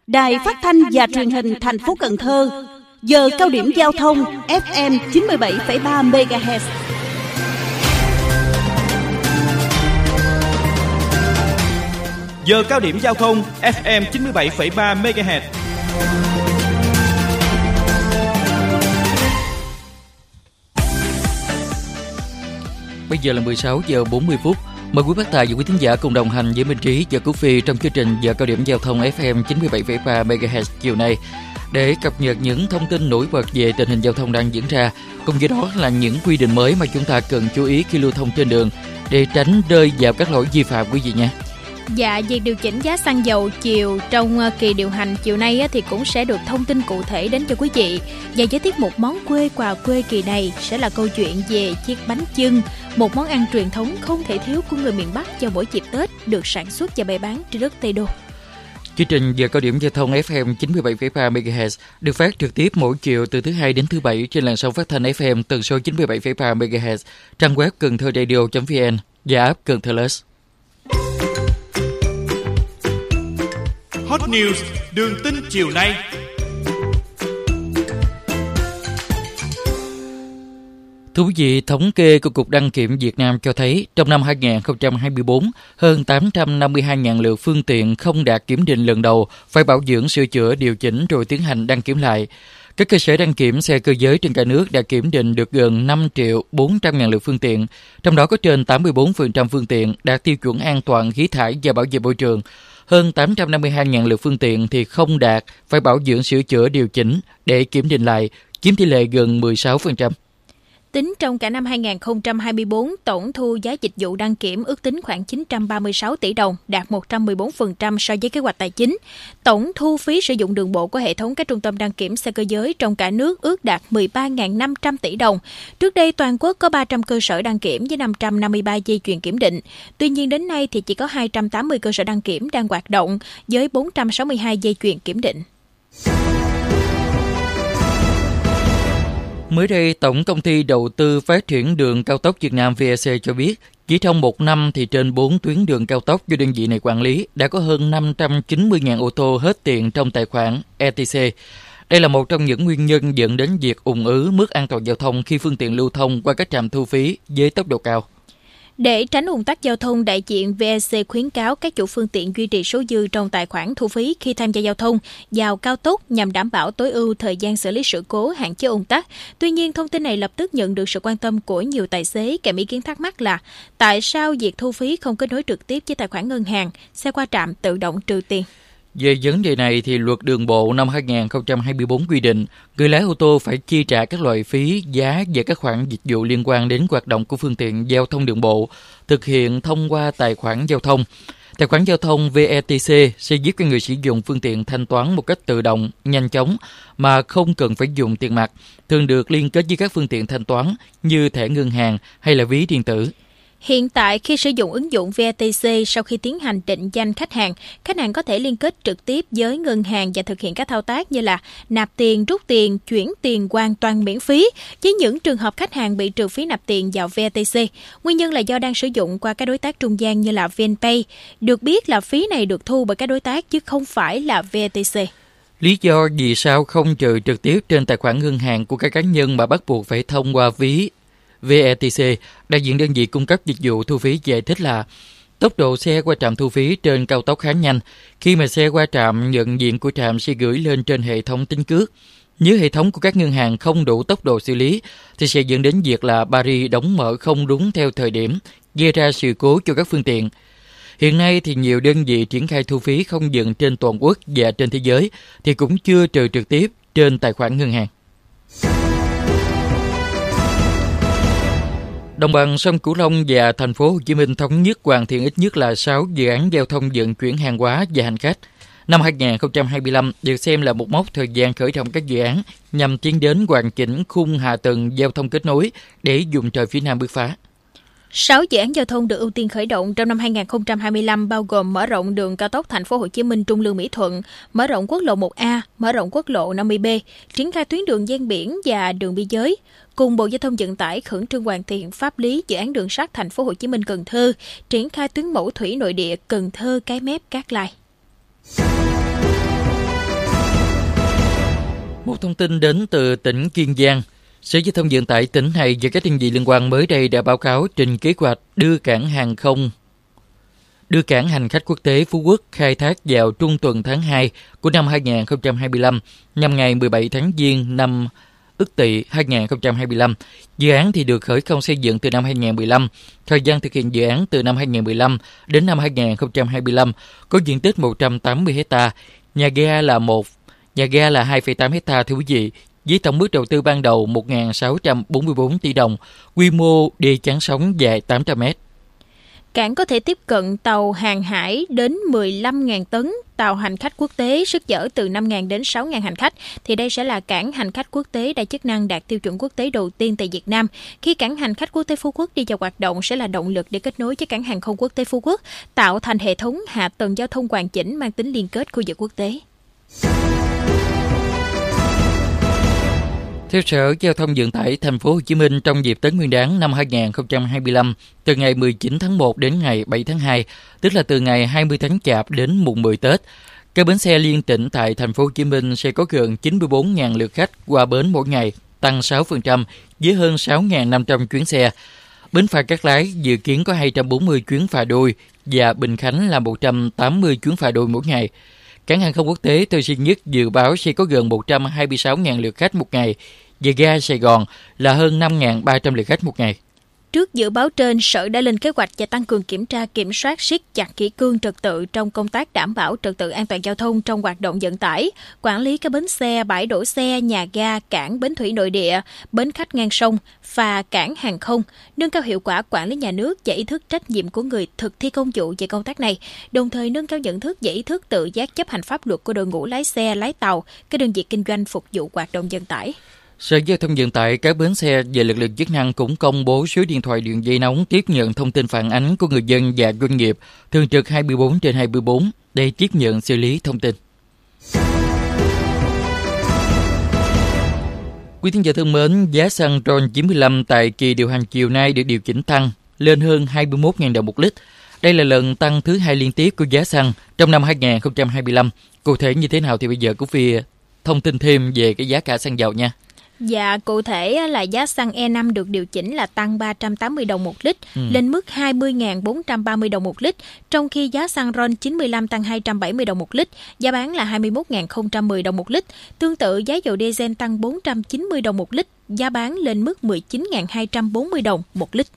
Đài Phát thanh và Truyền hình thành phố Cần Thơ, giờ cao điểm giao thông FM 97,3 MHz. Giờ cao điểm giao thông FM 97,3 MHz. Bây giờ là 16 giờ 40 phút. Mời quý bác tài và quý thính giả cùng đồng hành với Minh Trí và Cú Phi trong chương trình Giờ cao điểm giao thông FM 97,3 MHz chiều nay để cập nhật những thông tin nổi bật về tình hình giao thông đang diễn ra, cùng với đó là những quy định mới mà chúng ta cần chú ý khi lưu thông trên đường để tránh rơi vào các lỗi vi phạm quý vị nhé. Dạ, việc điều chỉnh giá xăng dầu chiều trong kỳ điều hành chiều nay thì cũng sẽ được thông tin cụ thể đến cho quý vị. Và với tiết mục món quê quà quê kỳ này sẽ là câu chuyện về chiếc bánh chưng, một món ăn truyền thống không thể thiếu của người miền Bắc vào mỗi dịp Tết, được sản xuất và bày bán trên đất Tây Đô. Chương trình Giờ cao điểm giao thông FM 97,3 MHz được phát trực tiếp mỗi chiều từ thứ Hai đến thứ Bảy trên làn sóng phát thanh FM tần số 97,3 MHz, trang web cầnthoradio.vn và app Cần Thơ Plus. Hot News, đường tin chiều nay. Thưa quý vị, thống kê của Cục Đăng kiểm Việt Nam cho thấy trong năm 2024, hơn 852.000 lượt phương tiện không đạt kiểm định lần đầu phải bảo dưỡng, sửa chữa, điều chỉnh rồi tiến hành đăng kiểm lại. Các cơ sở đăng kiểm xe cơ giới trên cả nước đã kiểm định được gần 5.400.000 lượt phương tiện, trong đó có trên 84% phương tiện đạt tiêu chuẩn an toàn khí thải và bảo vệ môi trường. Hơn 852.000 lượt phương tiện thì không đạt, phải bảo dưỡng, sửa chữa, điều chỉnh để kiểm định lại, chiếm tỷ lệ gần 16%. Tính trong cả năm 2024, tổng thu giá dịch vụ đăng kiểm ước tính khoảng 936 tỷ đồng, đạt 114% so với kế hoạch tài chính. Tổng thu phí sử dụng đường bộ của hệ thống các trung tâm đăng kiểm xe cơ giới trong cả nước ước đạt 13.500 tỷ đồng. Trước đây, toàn quốc có 300 cơ sở đăng kiểm với 553 dây chuyền kiểm định. Tuy nhiên, đến nay thì chỉ có 280 cơ sở đăng kiểm đang hoạt động với 462 dây chuyền kiểm định. Mới đây, Tổng Công ty Đầu tư Phát triển Đường Cao tốc Việt Nam VEC cho biết, chỉ trong một năm thì trên 4 tuyến đường cao tốc do đơn vị này quản lý đã có hơn 590.000 ô tô hết tiền trong tài khoản ETC. Đây là một trong những nguyên nhân dẫn đến việc ùn ứ, mất an toàn giao thông khi phương tiện lưu thông qua các trạm thu phí với tốc độ cao. Để tránh ùn tắc giao thông, đại diện VEC khuyến cáo các chủ phương tiện duy trì số dư trong tài khoản thu phí khi tham gia giao thông vào cao tốc nhằm đảm bảo tối ưu thời gian xử lý sự cố, hạn chế ùn tắc. Tuy nhiên, thông tin này lập tức nhận được sự quan tâm của nhiều tài xế, kèm ý kiến thắc mắc là tại sao việc thu phí không kết nối trực tiếp với tài khoản ngân hàng, xe qua trạm tự động trừ tiền. Về vấn đề này thì Luật Đường bộ năm 2024 quy định người lái ô tô phải chi trả các loại phí, giá và các khoản dịch vụ liên quan đến hoạt động của phương tiện giao thông đường bộ, thực hiện thông qua tài khoản giao thông. Tài khoản giao thông VETC sẽ giúp cho người sử dụng phương tiện thanh toán một cách tự động, nhanh chóng mà không cần phải dùng tiền mặt, thường được liên kết với các phương tiện thanh toán như thẻ ngân hàng hay là ví điện tử. Hiện tại, khi sử dụng ứng dụng VETC, sau khi tiến hành định danh khách hàng có thể liên kết trực tiếp với ngân hàng và thực hiện các thao tác như là nạp tiền, rút tiền, chuyển tiền hoàn toàn miễn phí. Với những trường hợp khách hàng bị trừ phí nạp tiền vào VETC, nguyên nhân là do đang sử dụng qua các đối tác trung gian như là VNPay. Được biết là phí này được thu bởi các đối tác chứ không phải là VETC. Lý do vì sao không trừ trực tiếp trên tài khoản ngân hàng của các cá nhân mà bắt buộc phải thông qua ví VETC, đại diện đơn vị cung cấp dịch vụ thu phí giải thích là tốc độ xe qua trạm thu phí trên cao tốc khá nhanh. Khi mà xe qua trạm, nhận diện của trạm sẽ gửi lên trên hệ thống tính cước. Nếu hệ thống của các ngân hàng không đủ tốc độ xử lý, thì sẽ dẫn đến việc là barrier đóng mở không đúng theo thời điểm, gây ra sự cố cho các phương tiện. Hiện nay thì nhiều đơn vị triển khai thu phí không dừng trên toàn quốc và trên thế giới thì cũng chưa trừ trực tiếp trên tài khoản ngân hàng. Đồng bằng sông Cửu Long và thành phố Hồ Chí Minh thống nhất hoàn thiện ít nhất là 6 dự án giao thông vận chuyển hàng hóa và hành khách. Năm 2025 được xem là một mốc thời gian khởi động các dự án nhằm tiến đến hoàn chỉnh khung hạ tầng giao thông kết nối để vùng trời phía Nam bứt phá. 6 dự án giao thông được ưu tiên khởi động trong năm 2025 bao gồm mở rộng đường cao tốc thành phố Hồ Chí Minh Trung Lương Mỹ Thuận, mở rộng quốc lộ 1A, mở rộng quốc lộ 50B, triển khai tuyến đường ven biển và đường biên giới. Cùng Bộ Giao thông Vận tải khẩn trương hoàn thiện pháp lý dự án đường sắt thành phố Hồ Chí Minh Cần Thơ, triển khai tuyến mẫu thủy nội địa Cần Thơ Cái Mép Cát Lai. Một thông tin đến từ tỉnh Kiên Giang. Sở Giao thông Vận tải tỉnh này và các đơn vị liên quan mới đây đã báo cáo trình kế hoạch đưa cảng hành khách quốc tế Phú Quốc khai thác vào trung tuần tháng 2 của năm 2025 nhằm ngày 17 tháng Giêng năm Ất Tỵ 2025. Dự án thì được khởi công xây dựng từ năm 2015. Thời gian thực hiện dự án từ năm 2015 đến năm 2025, có diện tích 180 ha. Nhà ga là 2,8 ha thưa quý vị, với tổng mức đầu tư ban đầu 1.644 tỷ đồng, quy mô đê chắn sóng dài 800 m. Cảng có thể tiếp cận tàu hàng hải đến 15.000 tấn, tàu hành khách quốc tế sức chở từ 5.000 đến 6.000 hành khách. Thì đây sẽ là cảng hành khách quốc tế đa chức năng đạt tiêu chuẩn quốc tế đầu tiên tại Việt Nam. Khi cảng hành khách quốc tế Phú Quốc đi vào hoạt động sẽ là động lực để kết nối với cảng hàng không quốc tế Phú Quốc, tạo thành hệ thống hạ tầng giao thông hoàn chỉnh mang tính liên kết khu vực quốc tế. Theo Sở Giao thông Vận tải Thành phố Hồ Chí Minh, trong dịp Tết Nguyên đán năm 2025, từ ngày 19 tháng 1 đến ngày 7 tháng 2, tức là từ ngày 20 tháng Chạp đến mùng 10 Tết, các bến xe liên tỉnh tại Thành phố Hồ Chí Minh sẽ có gần 94.000 lượt khách qua bến mỗi ngày, tăng 6% với hơn 6.500 chuyến xe. Bến phà Cát Lái dự kiến có 240 chuyến phà đôi và Bình Khánh là 180 chuyến phà đôi mỗi ngày. Cảng hàng không quốc tế Tân Sơn Nhất dự báo sẽ có gần 126.000 lượt khách một ngày, và ga Sài Gòn là hơn 5.300 lượt khách một ngày. Trước dự báo trên, Sở đã lên kế hoạch và tăng cường kiểm tra kiểm soát siết chặt kỷ cương trật tự trong công tác đảm bảo trật tự an toàn giao thông trong hoạt động vận tải, quản lý các bến xe, bãi đổ xe, nhà ga, cảng, bến thủy nội địa, bến khách ngang sông, phà cảng hàng không, nâng cao hiệu quả quản lý nhà nước và ý thức trách nhiệm của người thực thi công vụ về công tác này, đồng thời nâng cao nhận thức và ý thức tự giác chấp hành pháp luật của đội ngũ lái xe, lái tàu, các đơn vị kinh doanh phục vụ hoạt động vận tải. Sở Giao thông Vận tải các bến xe và lực lượng chức năng cũng công bố số điện thoại đường dây nóng tiếp nhận thông tin phản ánh của người dân và doanh nghiệp, thường trực 24/24 để tiếp nhận xử lý thông tin. Quý thính giả thân mến, giá xăng RON 95 tại kỳ điều hành chiều nay được điều chỉnh tăng lên hơn 21.000 đồng một lít. Đây là lần tăng thứ 2 liên tiếp của giá xăng trong năm 2025. Cụ thể như thế nào thì bây giờ Cú Phi thông tin thêm về cái giá cả xăng dầu nha. Dạ, cụ thể là giá xăng E5 được điều chỉnh là tăng 380 đồng một lít, lên mức 20.430 đồng một lít, trong khi giá xăng RON 95 tăng 270 đồng một lít, giá bán là 21.010 đồng một lít. Tương tự, giá dầu diesel tăng 490 đồng một lít, giá bán lên mức 19.240 đồng một lít.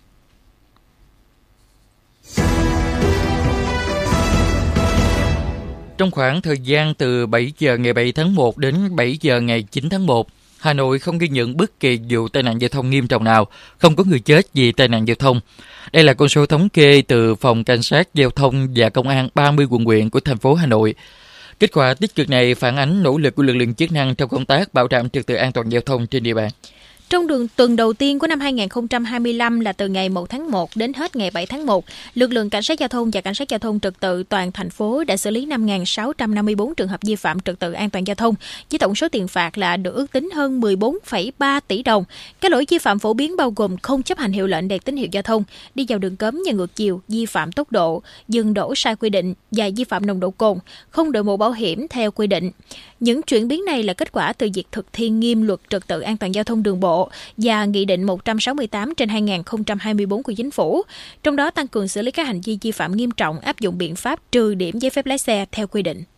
Trong khoảng thời gian từ 7 giờ ngày 7 tháng 1 đến 7 giờ ngày 9 tháng 1, Hà Nội không ghi nhận bất kỳ vụ tai nạn giao thông nghiêm trọng nào, không có người chết vì tai nạn giao thông. Đây là con số thống kê từ Phòng Cảnh sát Giao thông và Công an 30 quận huyện của thành phố Hà Nội. Kết quả tích cực này phản ánh nỗ lực của lực lượng chức năng trong công tác bảo đảm trật tự an toàn giao thông trên địa bàn. Trong tuần đầu tiên của năm 2025 là từ ngày 1 tháng 1 đến hết ngày 7 tháng 1, lực lượng Cảnh sát Giao thông và Cảnh sát Giao thông Trật tự toàn thành phố đã xử lý 5.654 trường hợp vi phạm trật tự an toàn giao thông, với tổng số tiền phạt là được ước tính hơn 14,3 tỷ đồng. Các lỗi vi phạm phổ biến bao gồm không chấp hành hiệu lệnh đèn tín hiệu giao thông, đi vào đường cấm và ngược chiều, vi phạm tốc độ, dừng đỗ sai quy định và vi phạm nồng độ cồn, không đội mũ bảo hiểm theo quy định. Những chuyển biến này là kết quả từ việc thực thi nghiêm luật trật tự an toàn giao thông đường bộ và Nghị định 168/2024 của Chính phủ, trong đó tăng cường xử lý các hành vi vi phạm nghiêm trọng, áp dụng biện pháp trừ điểm giấy phép lái xe theo quy định.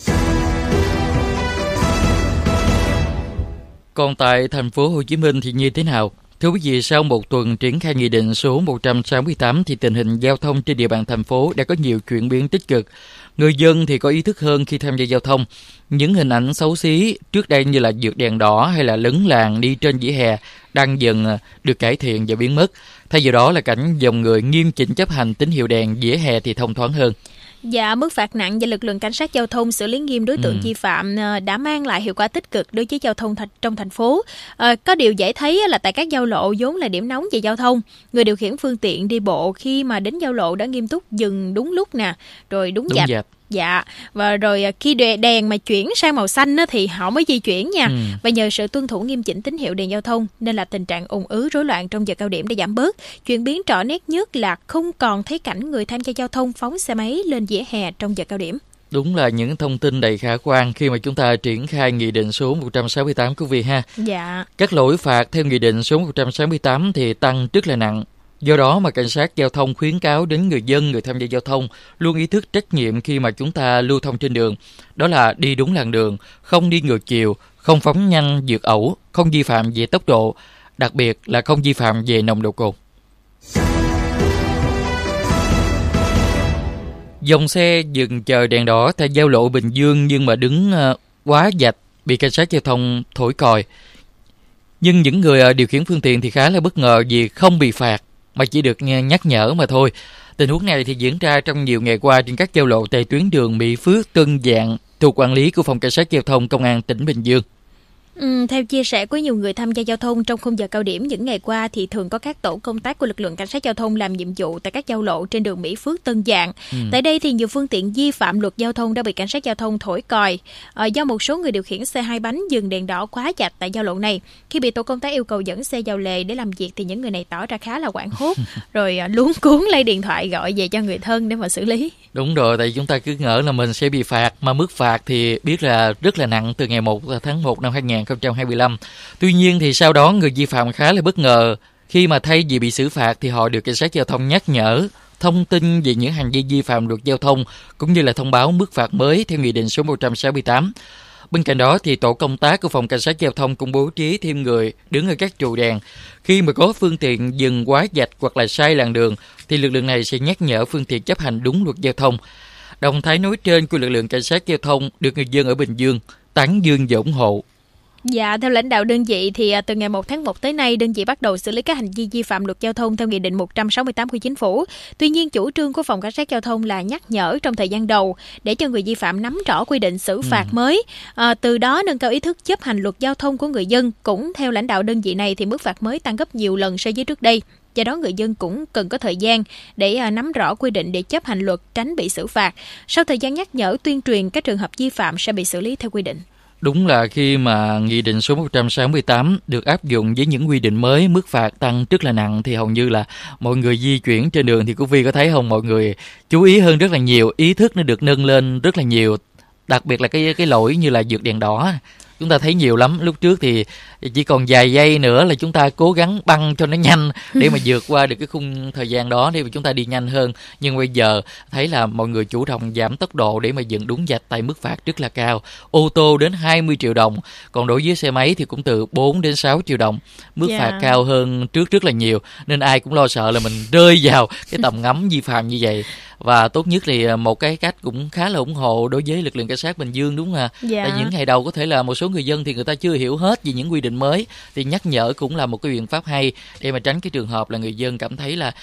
Còn tại thành phố Hồ Chí Minh thì như thế nào? Thưa quý vị, sau một tuần triển khai Nghị định số 168 thì tình hình giao thông trên địa bàn thành phố đã có nhiều chuyển biến tích cực. Người dân thì có ý thức hơn khi tham gia giao thông. Những hình ảnh xấu xí trước đây như là vượt đèn đỏ hay là lấn làn đi trên vỉa hè đang dần được cải thiện và biến mất. Thay vào đó là cảnh dòng người nghiêm chỉnh chấp hành tín hiệu đèn vỉa hè thì thông thoáng hơn. Dạ, mức phạt nặng và lực lượng cảnh sát giao thông xử lý nghiêm đối tượng vi phạm đã mang lại hiệu quả tích cực đối với giao thông trong thành phố. Có điều dễ thấy là tại các giao lộ vốn là điểm nóng về giao thông, người điều khiển phương tiện đi bộ khi mà đến giao lộ đã nghiêm túc dừng đúng lúc nè, rồi đúng dạch. Dạ, và rồi khi đèn mà chuyển sang màu xanh thì họ mới di chuyển nha. Và nhờ sự tuân thủ nghiêm chỉnh tín hiệu đèn giao thông nên là tình trạng ùn ứ rối loạn trong giờ cao điểm đã giảm bớt. Chuyển biến rõ nét nhất là không còn thấy cảnh người tham gia giao thông phóng xe máy lên vỉa hè trong giờ cao điểm. Đúng là những thông tin đầy khả quan khi mà chúng ta triển khai Nghị định số 168 quý vị ha. Dạ. Các lỗi phạt theo Nghị định số 168 thì tăng rất là nặng. Do đó mà cảnh sát giao thông khuyến cáo đến người dân, người tham gia giao thông luôn ý thức trách nhiệm khi mà chúng ta lưu thông trên đường. Đó là đi đúng làn đường, không đi ngược chiều, không phóng nhanh vượt ẩu, không vi phạm về tốc độ, đặc biệt là không vi phạm về nồng độ cồn. Dòng xe dừng chờ đèn đỏ tại giao lộ Bình Dương nhưng mà đứng quá vạch bị cảnh sát giao thông thổi còi. Nhưng những người điều khiển phương tiện thì khá là bất ngờ vì không bị phạt mà chỉ được nhắc nhở mà thôi. Tình huống này thì diễn ra trong nhiều ngày qua trên các giao lộ tại tuyến đường Mỹ Phước, Tân Dạng thuộc quản lý của Phòng Cảnh sát Giao thông Công an tỉnh Bình Dương. Theo chia sẻ của nhiều người tham gia giao thông trong khung giờ cao điểm những ngày qua thì thường có các tổ công tác của lực lượng cảnh sát giao thông làm nhiệm vụ tại các giao lộ trên đường Mỹ Phước, Tân Dạng. Tại đây thì nhiều phương tiện vi phạm luật giao thông đã bị cảnh sát giao thông thổi còi do một số người điều khiển xe hai bánh dừng đèn đỏ quá chặt tại giao lộ này. Khi bị tổ công tác yêu cầu dẫn xe vào lề để làm việc thì những người này tỏ ra khá là hoảng hốt rồi luống cuống lấy điện thoại gọi về cho người thân để mà xử lý. Đúng rồi, tại chúng ta cứ ngỡ là mình sẽ bị phạt mà mức phạt thì biết là rất là nặng từ ngày 1 tháng 1 năm 2025. Tuy nhiên thì sau đó người vi phạm khá là bất ngờ khi mà thay vì bị xử phạt thì họ được cảnh sát giao thông nhắc nhở, thông tin về những hành vi vi phạm luật giao thông cũng như là thông báo mức phạt mới theo Nghị định số 168. Bên cạnh đó thì tổ công tác của Phòng Cảnh sát Giao thông cũng bố trí thêm người đứng ở các trụ đèn. Khi mà có phương tiện dừng quá vạch hoặc là sai làn đường thì lực lượng này sẽ nhắc nhở phương tiện chấp hành đúng luật giao thông. Động thái nói trên của lực lượng cảnh sát giao thông được người dân ở Bình Dương tán dương và ủng hộ. Dạ, theo lãnh đạo đơn vị thì từ ngày 1 tháng 1 tới nay, đơn vị bắt đầu xử lý các hành vi vi phạm luật giao thông theo Nghị định 168 của Chính phủ. Tuy nhiên, chủ trương của Phòng Cảnh sát Giao thông là nhắc nhở trong thời gian đầu để cho người vi phạm nắm rõ quy định xử phạt mới. Từ đó nâng cao ý thức chấp hành luật giao thông của người dân. Cũng theo lãnh đạo đơn vị này thì mức phạt mới tăng gấp nhiều lần so với trước đây. Do đó người dân cũng cần có thời gian để nắm rõ quy định để chấp hành luật, tránh bị xử phạt. Sau thời gian nhắc nhở tuyên truyền, các trường hợp vi phạm sẽ bị xử lý theo quy định. Đúng là khi mà Nghị định số 168 được áp dụng với những quy định mới, mức phạt tăng rất là nặng thì hầu như là mọi người di chuyển trên đường thì quý vị có thấy không, mọi người chú ý hơn rất là nhiều, ý thức nó được nâng lên rất là nhiều. Đặc biệt là cái lỗi như là vượt đèn đỏ. Chúng ta thấy nhiều lắm, lúc trước thì chỉ còn vài giây nữa là chúng ta cố gắng băng cho nó nhanh để mà vượt qua được cái khung thời gian đó để mà chúng ta đi nhanh hơn. Nhưng bây giờ thấy là mọi người chủ động giảm tốc độ để mà dừng đúng vạch tại mức phạt rất là cao. Ô tô đến 20 triệu đồng, còn đối với xe máy thì cũng từ 4 đến 6 triệu đồng. Mức phạt cao hơn trước rất là nhiều, nên ai cũng lo sợ là mình rơi vào cái tầm ngắm vi phạm như vậy. Và tốt nhất thì một cái cách cũng khá là ủng hộ đối với lực lượng cảnh sát Bình Dương, đúng không ạ? Tại những ngày đầu có thể là một số người dân thì người ta chưa hiểu hết về những quy định mới, thì nhắc nhở cũng là một cái biện pháp hay để mà tránh cái trường hợp là người dân cảm thấy là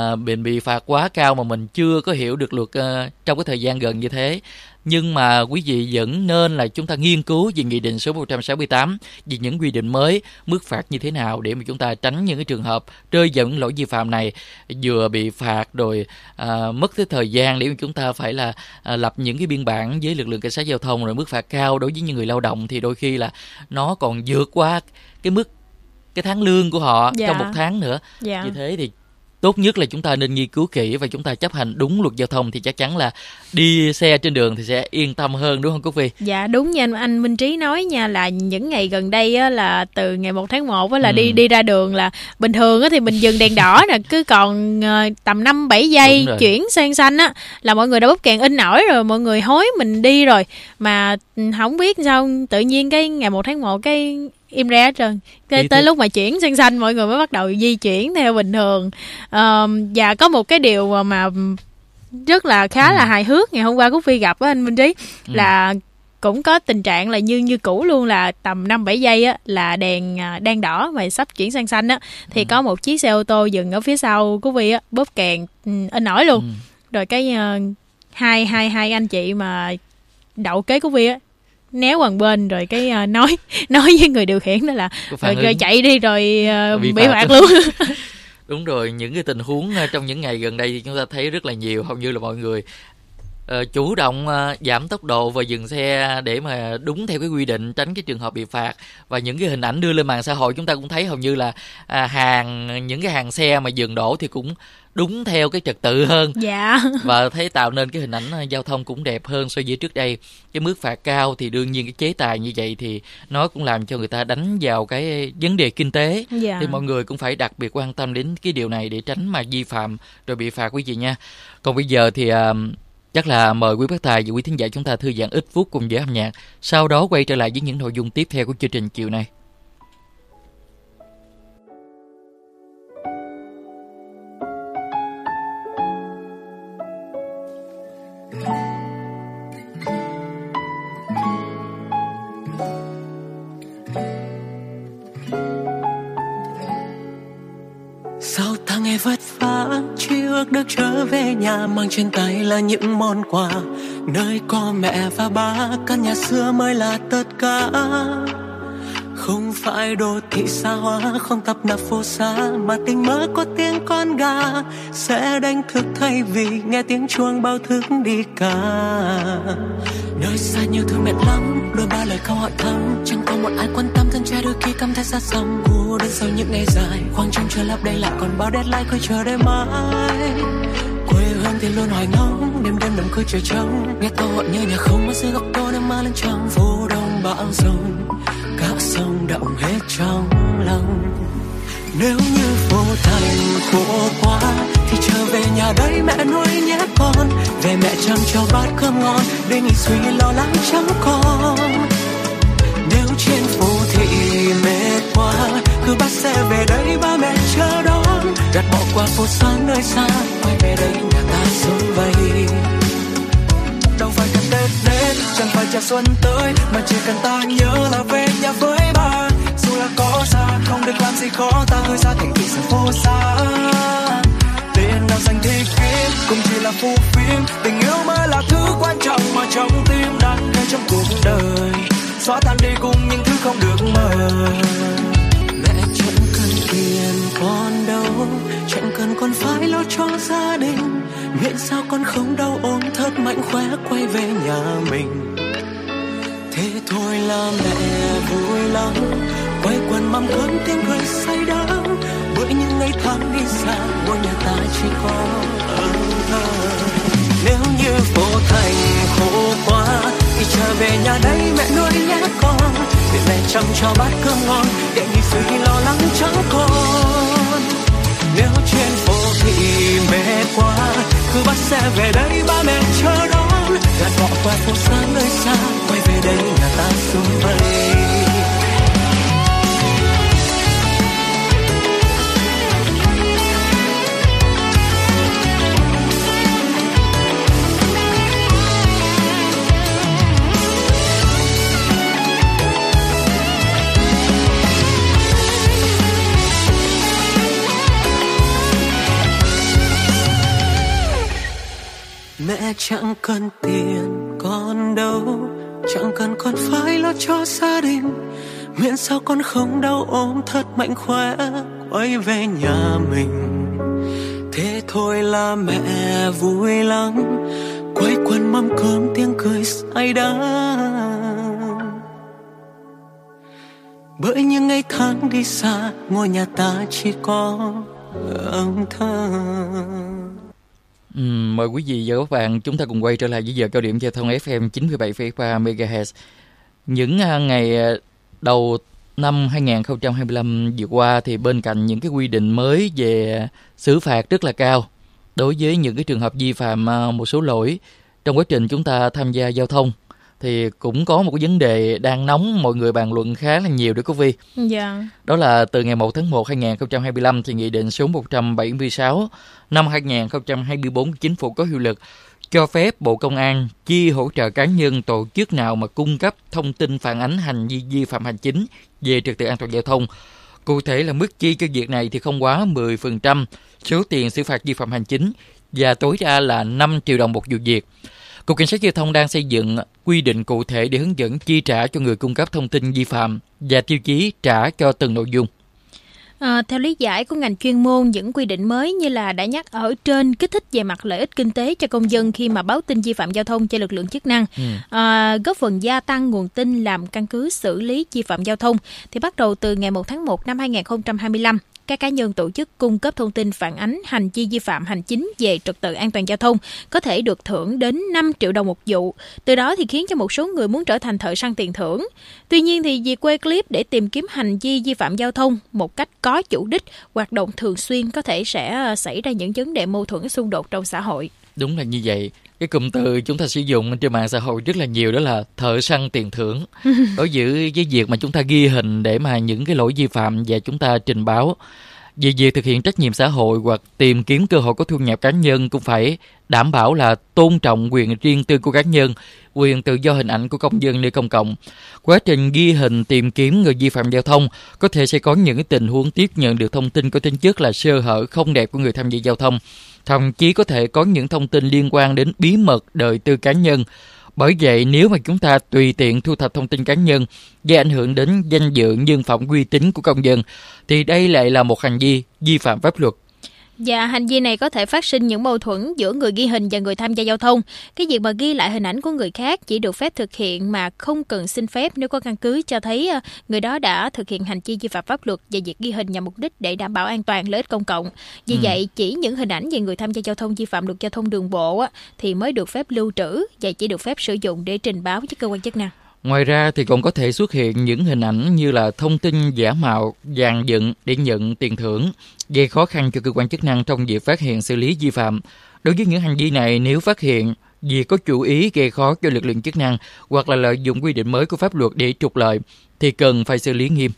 bị phạt quá cao mà mình chưa có hiểu được luật trong cái thời gian gần như thế. Nhưng mà quý vị vẫn nên là chúng ta nghiên cứu về Nghị định số 168, về những quy định mới, mức phạt như thế nào để mà chúng ta tránh những cái trường hợp rơi vào những lỗi vi phạm này, vừa bị phạt rồi mất cái thời gian để mà chúng ta phải là lập những cái biên bản với lực lượng cảnh sát giao thông, rồi mức phạt cao đối với những người lao động thì đôi khi là nó còn vượt qua cái tháng lương của họ trong một tháng nữa. Như thế thì tốt nhất là chúng ta nên nghiên cứu kỹ và chúng ta chấp hành đúng luật giao thông thì chắc chắn là đi xe trên đường thì sẽ yên tâm hơn, đúng không Cúc Vy? Dạ đúng nha, anh Minh Trí nói nha, là những ngày gần đây á, là từ ngày 1 tháng 1 á, là đi ra đường là bình thường á, thì mình dừng đèn đỏ nè, cứ còn tầm 5-7 giây chuyển sang xanh á là mọi người đã bóp kèn in ỏi rồi, mọi người hối mình đi rồi. Mà không biết sao tự nhiên cái ngày 1 tháng 1 cái im re hết trơn. Tới lúc mà chuyển sang xanh mọi người mới bắt đầu di chuyển theo bình thường. Và có một cái điều mà rất là khá là hài hước ngày hôm qua Cúc Phi gặp á anh Minh Trí, là cũng có tình trạng là như cũ luôn, là tầm 5-7 giây á là đèn đang đỏ mà sắp chuyển sang xanh á thì có một chiếc xe ô tô dừng ở phía sau Cúc Phi á, bóp kèn in ỏi luôn. Rồi cái hai anh chị mà đậu kế Cúc Phi á néo qua bên rồi cái nói với người điều khiển đó là rồi chạy đi rồi bị phạt luôn. Đúng rồi, những cái tình huống trong những ngày gần đây thì chúng ta thấy rất là nhiều, hầu như là mọi người chủ động giảm tốc độ và dừng xe để mà đúng theo cái quy định, tránh cái trường hợp bị phạt. Và những cái hình ảnh đưa lên mạng xã hội chúng ta cũng thấy hầu như là những cái hàng xe mà dừng đổ thì cũng đúng theo cái trật tự hơn. Dạ. Và thấy tạo nên cái hình ảnh giao thông cũng đẹp hơn so với trước đây. Cái mức phạt cao thì đương nhiên cái chế tài như vậy thì nó cũng làm cho người ta đánh vào cái vấn đề kinh tế. Dạ. Thì mọi người cũng phải đặc biệt quan tâm đến cái điều này để tránh mà vi phạm rồi bị phạt quý vị nha. Còn bây giờ thì chắc là mời quý bác tài và quý thính giả chúng ta thư giãn ít phút cùng với âm nhạc. Sau đó quay trở lại với những nội dung tiếp theo của chương trình chiều nay. Sau tháng ngày vất vả, chỉ ước được trở về nhà, mang trên tay là những món quà. Nơi có mẹ và ba, căn nhà xưa mới là tất cả. Không phải đô thị xa hoa, không tấp nập phố xá, mà tình mơ có tiếng con gà sẽ đánh thức thay vì nghe tiếng chuông báo thức đi ca. Nơi xa nhiều thứ mệt lắm, đôi ba lời câu hỏi thăm, chẳng có một ai quan tâm, thân trai đôi khi cảm thấy xa xăm. Cô đơn sau những ngày dài, khoảng trống chờ lấp đầy lại còn bao deadline khơi chờ đợi mãi. Quê hương thì luôn hoài ngóng, đêm đêm nằm cười trời trống, nghe câu hỏi như nhà không ở dưới góc tô nằm mơ lên trong phố đông bão rông, cả sông động hết trong lòng. Nếu như vô thành khổ quá thì trở về nhà đây mẹ nuôi nhé con, về mẹ chăm cho bát cơm ngon để nghỉ suy lo lắng chẳng còn. Nếu trên phố thị mệt quá cứ bắt xe về đây ba mẹ chờ đón, gạt bỏ qua phố xá nơi xa quay về đây nhà ta sum vầy. Đâu phải cần Tết đến, chẳng phải chào xuân tới, mà chỉ cần ta nhớ là về nhà với ba. Dù là có xa, không được làm gì khó ta, hơi xa thành thị sự phố xa. Tiền nào dành thì kiếm, cũng chỉ là phù phiếm. Tình yêu mới là thứ quan trọng mà trong tim đang ngay trong cuộc đời. Xóa tan đi cùng những thứ không được mơ. Mẹ chẳng cần tiền con đâu, chẳng cần con phải lo cho gia đình, miễn sao con không đau ốm thật mạnh khỏe quay về nhà mình. Thế thôi là mẹ vui lắm, quay quần mâm cơm tiếng cười say đắm, bởi những ngày tháng đi xa ngôi nhà ta chỉ có nếu như phố thành khổ quá thì trở về nhà đây mẹ nuôi nhé con, để mẹ chăm cho bát cơm ngon để nghỉ suy lo lắng chẳng còn. Nếu trên phố thị mệt quá cứ bắt xe về đây ba mẹ chờ đón, gạt bỏ qua phố xa nơi xa quay về đây nhà ta sum vầy. Mẹ chẳng cần tiền con đâu, chẳng cần con phải lo cho gia đình, miễn sao con không đau ốm thật mạnh khỏe quay về nhà mình. Thế thôi là mẹ vui lắm, quây quần mâm cơm tiếng cười say đắm, bởi những ngày tháng đi xa ngôi nhà ta chỉ có âm thầm. Mời quý vị và các bạn chúng ta cùng quay trở lại với giờ cao điểm giao thông FM 97,3 MHz. Những ngày đầu năm 2025 vừa qua thì bên cạnh những cái quy định mới về xử phạt rất là cao đối với những cái trường hợp vi phạm một số lỗi trong quá trình chúng ta tham gia giao thông, thì cũng có một cái vấn đề đang nóng mọi người bàn luận khá là nhiều, đấy cô Vi. Dạ. Đó là từ ngày 1 tháng 1 2025 thì Nghị định số 176 năm 2024 Chính phủ có hiệu lực, cho phép Bộ Công an chi hỗ trợ cá nhân tổ chức nào mà cung cấp thông tin phản ánh hành vi vi phạm hành chính về trật tự an toàn giao thông. Cụ thể là mức chi cho việc này thì không quá 10% số tiền xử phạt vi phạm hành chính và tối đa là 5 triệu đồng một vụ việc. Cục Cảnh sát Giao thông đang xây dựng quy định cụ thể để hướng dẫn chi trả cho người cung cấp thông tin vi phạm và tiêu chí trả cho từng nội dung. Theo lý giải của ngành chuyên môn, những quy định mới như là đã nhắc ở trên kích thích về mặt lợi ích kinh tế cho công dân khi mà báo tin vi phạm giao thông cho lực lượng chức năng, góp phần gia tăng nguồn tin làm căn cứ xử lý vi phạm giao thông. Thì bắt đầu từ ngày 1 tháng 1 năm 2025, các cá nhân tổ chức cung cấp thông tin phản ánh hành vi vi phạm hành chính về trật tự an toàn giao thông có thể được thưởng đến 5 triệu đồng một vụ. Từ đó thì khiến cho một số người muốn trở thành thợ săn tiền thưởng. Tuy nhiên thì việc quay clip để tìm kiếm hành vi vi phạm giao thông một cách có chủ đích, hoạt động thường xuyên có thể sẽ xảy ra những vấn đề mâu thuẫn xung đột trong xã hội. Đúng là như vậy. Cái cụm từ chúng ta sử dụng trên mạng xã hội rất là nhiều, đó là thợ săn tiền thưởng. Đối với cái việc mà chúng ta ghi hình để mà những cái lỗi vi phạm và chúng ta trình báo, về việc thực hiện trách nhiệm xã hội hoặc tìm kiếm cơ hội có thu nhập cá nhân cũng phải đảm bảo là tôn trọng quyền riêng tư của cá nhân, quyền tự do hình ảnh của công dân nơi công cộng. Quá trình ghi hình tìm kiếm người vi phạm giao thông có thể sẽ có những tình huống tiếp nhận được thông tin có tính chất là sơ hở không đẹp của người tham gia giao thông. Thậm chí có thể có những thông tin liên quan đến bí mật đời tư cá nhân. Bởi vậy, nếu mà chúng ta tùy tiện thu thập thông tin cá nhân gây ảnh hưởng đến danh dự, nhân phẩm, uy tín của công dân, thì đây lại là một hành vi vi phạm pháp luật. Và hành vi này có thể phát sinh những mâu thuẫn giữa người ghi hình và người tham gia giao thông. Cái việc mà ghi lại hình ảnh của người khác chỉ được phép thực hiện mà không cần xin phép nếu có căn cứ cho thấy người đó đã thực hiện hành vi vi phạm pháp luật, và việc ghi hình nhằm mục đích để đảm bảo an toàn lợi ích công cộng. Vì vậy, chỉ những hình ảnh về người tham gia giao thông vi phạm luật giao thông đường bộ thì mới được phép lưu trữ và chỉ được phép sử dụng để trình báo với cơ quan chức năng. Ngoài ra thì còn có thể xuất hiện những hình ảnh như là thông tin giả mạo, dàn dựng để nhận tiền thưởng, gây khó khăn cho cơ quan chức năng trong việc phát hiện xử lý vi phạm. Đối với những hành vi này, nếu phát hiện vì có chủ ý gây khó cho lực lượng chức năng hoặc là lợi dụng quy định mới của pháp luật để trục lợi thì cần phải xử lý nghiêm.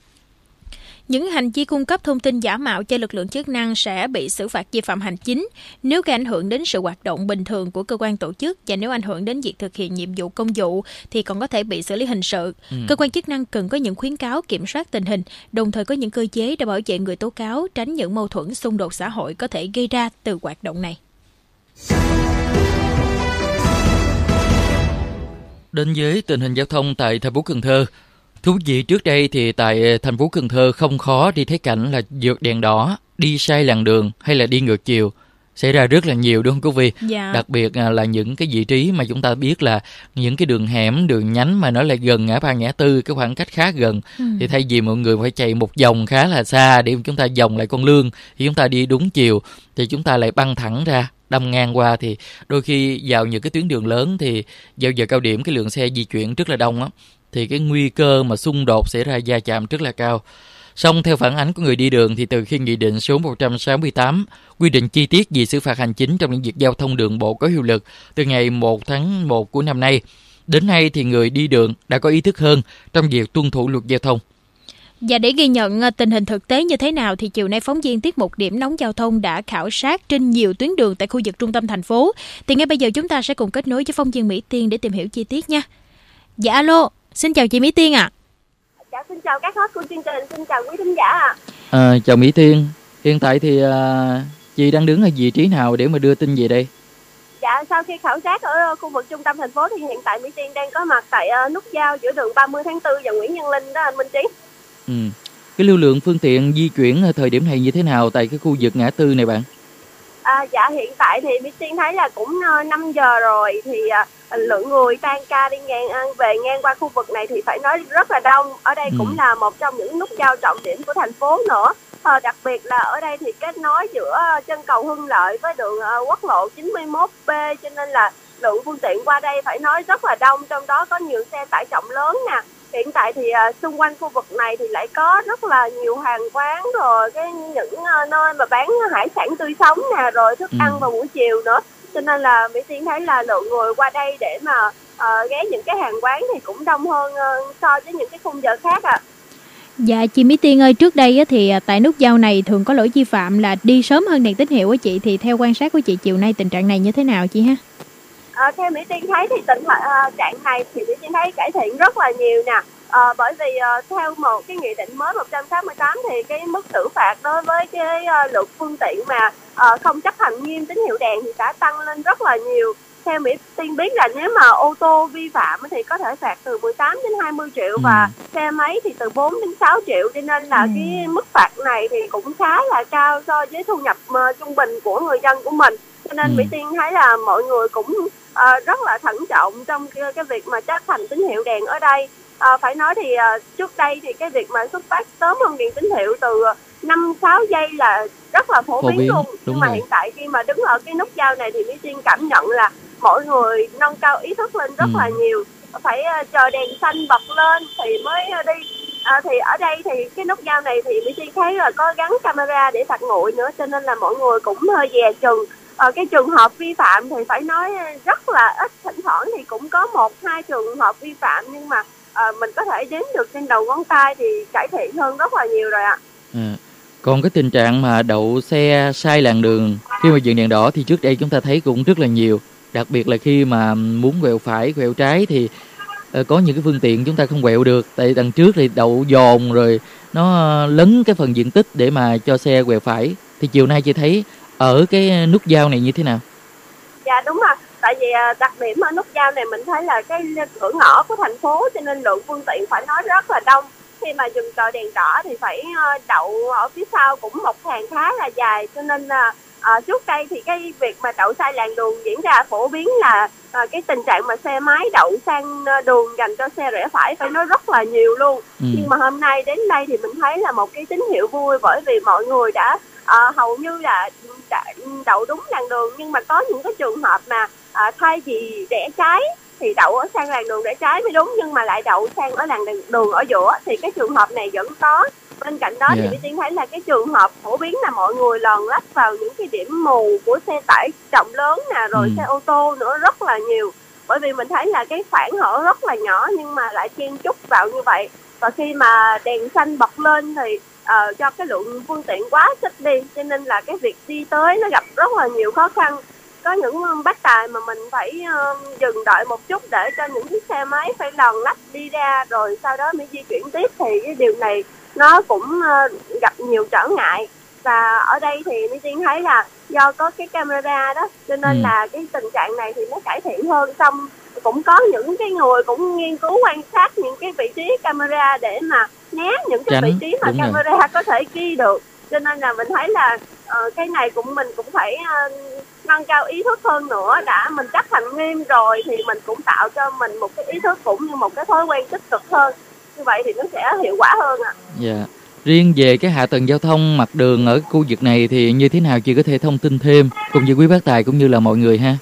Những hành vi cung cấp thông tin giả mạo cho lực lượng chức năng sẽ bị xử phạt vi phạm hành chính nếu gây ảnh hưởng đến sự hoạt động bình thường của cơ quan tổ chức, và nếu ảnh hưởng đến việc thực hiện nhiệm vụ công vụ thì còn có thể bị xử lý hình sự. Cơ quan chức năng cần có những khuyến cáo kiểm soát tình hình, đồng thời có những cơ chế để bảo vệ người tố cáo, tránh những mâu thuẫn xung đột xã hội có thể gây ra từ hoạt động này. Đến với tình hình giao thông tại thành phố Cần Thơ. Thú vị, trước đây thì tại thành phố Cần Thơ không khó đi thấy cảnh là vượt đèn đỏ, đi sai làn đường hay là đi ngược chiều xảy ra rất là nhiều, đúng không quý vị? Dạ. Đặc biệt là những cái vị trí mà chúng ta biết là những cái đường hẻm, đường nhánh mà nó lại gần ngã ba ngã tư, cái khoảng cách khá gần, thì thay vì mọi người phải chạy một vòng khá là xa để chúng ta vòng lại con lương, thì chúng ta đi đúng chiều thì chúng ta lại băng thẳng ra đâm ngang qua, thì đôi khi vào những cái tuyến đường lớn thì vào giờ cao điểm cái lượng xe di chuyển rất là đông á, thì cái nguy cơ mà xung đột xảy ra va chạm rất là cao. Song theo phản ánh của người đi đường thì từ khi Nghị định số 168 quy định chi tiết về xử phạt hành chính trong lĩnh vực giao thông đường bộ có hiệu lực từ ngày 1 tháng 1 của năm nay, đến nay thì người đi đường đã có ý thức hơn trong việc tuân thủ luật giao thông. Và để ghi nhận tình hình thực tế như thế nào thì chiều nay phóng viên tiết mục Điểm nóng giao thông đã khảo sát trên nhiều tuyến đường tại khu vực trung tâm thành phố. Thì ngay bây giờ chúng ta sẽ cùng kết nối với phóng viên Mỹ Tiên để tìm hiểu chi tiết nha. Dạ alo, xin chào chị Mỹ Tiên ạ. Dạ, xin chào các host của chương trình, xin chào quý thính giả ạ. Chào Mỹ Tiên, hiện tại thì chị đang đứng ở vị trí nào để mà đưa tin về đây? Dạ, sau khi khảo sát ở khu vực trung tâm thành phố thì hiện tại Mỹ Tiên đang có mặt tại nút giao giữa đường 30 tháng 4 và Nguyễn Nhân Linh đó anh Minh Trí. Cái lưu lượng phương tiện di chuyển ở thời điểm này như thế nào tại cái khu vực ngã tư này bạn? Dạ, hiện tại thì Mỹ Tiên thấy là cũng 5 giờ rồi thì lượng người tan ca đi về ngang qua khu vực này thì phải nói rất là đông. Ở đây cũng là một trong những nút giao trọng điểm của thành phố nữa. Đặc biệt là ở đây thì kết nối giữa chân cầu Hưng Lợi với đường quốc lộ 91B, cho nên là lượng phương tiện qua đây phải nói rất là đông, trong đó có nhiều xe tải trọng lớn nè. Hiện tại thì xung quanh khu vực này thì lại có rất là nhiều hàng quán, rồi những nơi mà bán hải sản tươi sống nè, rồi thức ăn vào buổi chiều nữa. Cho nên là Mỹ Tiên thấy là lượng người qua đây để mà ghé những cái hàng quán thì cũng đông hơn so với những cái khung giờ khác ạ. Dạ chị Mỹ Tiên ơi, trước đây thì tại nút giao này thường có lỗi vi phạm là đi sớm hơn đèn tín hiệu của chị, thì theo quan sát của chị chiều nay tình trạng này như thế nào chị ha? Theo Mỹ Tiên thấy thì trạng này thì Mỹ Tiên thấy cải thiện rất là nhiều nè. Bởi vì theo một cái nghị định mới 168 thì cái mức xử phạt đối với cái lượng phương tiện mà không chấp hành nghiêm tín hiệu đèn thì đã tăng lên rất là nhiều. Theo Mỹ Tiên biết là nếu mà ô tô vi phạm thì có thể phạt từ 18 đến 20 triệu và xe máy thì từ 4 đến 6 triệu, cho nên là cái mức phạt này thì cũng khá là cao so với thu nhập trung bình của người dân của mình. Cho nên Mỹ Tiên thấy là mọi người cũng rất là thận trọng trong cái việc mà chấp hành tín hiệu đèn ở đây. phải nói thì trước đây thì cái việc mà xuất phát sớm hơn đèn tín hiệu từ 5-6 giây là rất là phổ biến luôn. Nhưng mà hiện tại khi mà đứng ở cái nút giao này thì Mỹ Tiên cảm nhận là mọi người nâng cao ý thức lên rất là nhiều. Phải chờ đèn xanh bật lên thì mới đi. Thì ở đây thì cái nút giao này thì Mỹ Tiên thấy là có gắn camera để phạt nguội nữa, cho nên là mọi người cũng hơi dè chừng. Cái trường hợp vi phạm thì phải nói rất là ít, thỉnh thoảng thì cũng có 1-2 trường hợp vi phạm, nhưng mà mình có thể đếm được trên đầu ngón tay thì cải thiện hơn rất là nhiều rồi ạ. Còn cái tình trạng mà đậu xe sai làn đường khi mà dừng đèn đỏ thì trước đây chúng ta thấy cũng rất là nhiều. Đặc biệt là khi mà muốn quẹo phải, quẹo trái thì có những cái phương tiện chúng ta không quẹo được. Tại đằng trước thì đậu dồn rồi nó lấn cái phần diện tích để mà cho xe quẹo phải. Thì chiều nay chị thấy ở cái nút giao này như thế nào? Dạ đúng rồi. Tại vì đặc điểm ở nút giao này mình thấy là cái cửa ngõ của thành phố, cho nên lượng phương tiện phải nói rất là đông. Khi mà dừng chờ đèn đỏ thì phải đậu ở phía sau cũng một hàng khá là dài, cho nên là trước đây thì cái việc mà đậu sai làn đường diễn ra phổ biến là cái tình trạng mà xe máy đậu sang đường dành cho xe rẽ phải nói rất là nhiều luôn. Nhưng mà hôm nay đến đây thì mình thấy là một cái tín hiệu vui, bởi vì mọi người đã hầu như là đậu đúng làn đường, nhưng mà có những cái trường hợp mà thay vì rẽ trái thì đậu ở sang làn đường rẽ trái mới đúng, nhưng mà lại đậu sang ở làn đường ở giữa, thì cái trường hợp này vẫn có. Bên cạnh đó thì Mỹ Tiên thấy là cái trường hợp phổ biến là mọi người lòn lách vào những cái điểm mù của xe tải trọng lớn nè, rồi xe ô tô nữa rất là nhiều. Bởi vì mình thấy là cái khoảng hở rất là nhỏ nhưng mà lại chen chúc vào như vậy. Và khi mà đèn xanh bật lên thì do cái lượng phương tiện quá ít đi, cho nên là cái việc đi tới nó gặp rất là nhiều khó khăn. Có những bác tài mà mình phải dừng đợi một chút để cho những chiếc xe máy phải lòn lách đi ra, rồi sau đó mới di chuyển tiếp, thì cái điều này nó cũng gặp nhiều trở ngại. Và ở đây thì Mỹ Tiên thấy là do có cái camera đó, cho nên là cái tình trạng này thì nó cải thiện hơn. Xong cũng có những cái người cũng nghiên cứu quan sát những cái vị trí camera để mà né những cái vị trí mà camera có thể ghi được. Cho nên là mình thấy là cái này mình cũng phải nâng cao ý thức hơn nữa. Đã mình chấp hành nghiêm rồi thì mình cũng tạo cho mình một cái ý thức cũng như một cái thói quen tích cực hơn. Như vậy thì nó sẽ hiệu quả hơn ạ. Dạ. Riêng về cái hạ tầng giao thông mặt đường ở khu vực này thì như thế nào, chị có thể thông tin thêm cùng với quý bác tài cũng như là mọi người ha?